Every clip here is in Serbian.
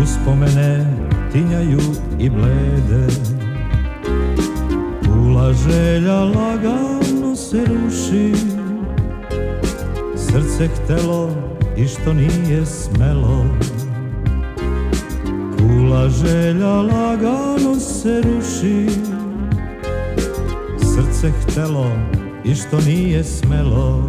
uspomene tinjaju i blede. Kula želja lagano se ruši, srce htelo i što nije smelo. Kula želja lagano se ruši, srce htelo i što nije smelo.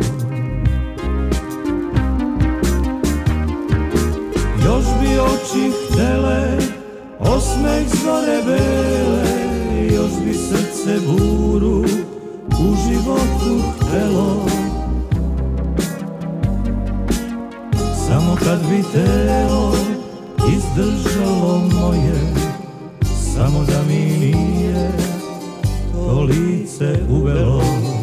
Još bi oči htele osmeh zore bele, još bi srce buru u životu htelo. Samo kad bi telo izdržalo moje, samo da mi nije to lice uvelo.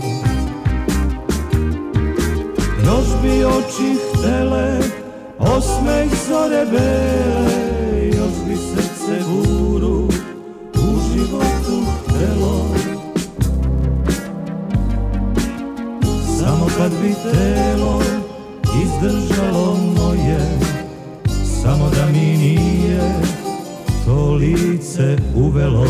Još bi oči htele osmeh zore bele, još bi srce buru u životu htelo. Samo kad bi telo izdržalo moje, samo da mi nije to lice uvelo.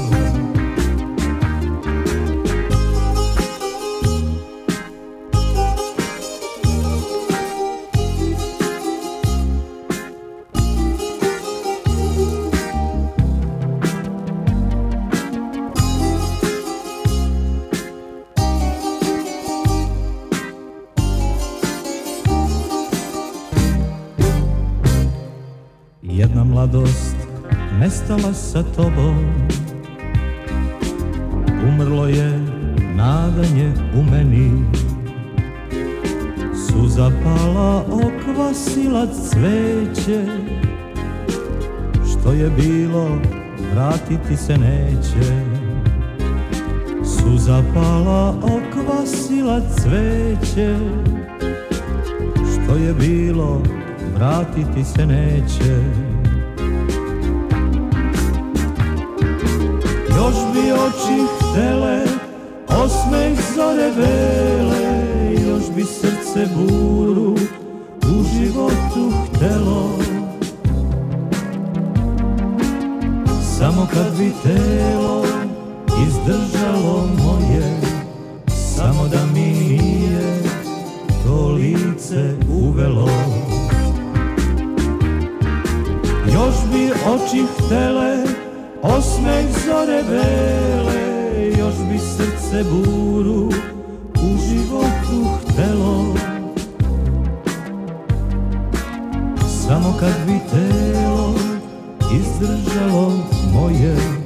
Jedna mladost nestala sa tobom, umrlo je nadanje u meni. Suza pala, okvasila cveće, što je bilo vratiti se neće. Suza pala, okvasila cveće, što je bilo vratiti se neće. Još bi oči htele osmeh zore bele, još bi srce buru u životu htelo. Samo kad bi telo izdržalo moje, samo da mi nije to lice uvelo. Još bi oči htele osmeh zore bele, još bi srce buru u životu htelo. Samo kad bi telo izdržalo moje,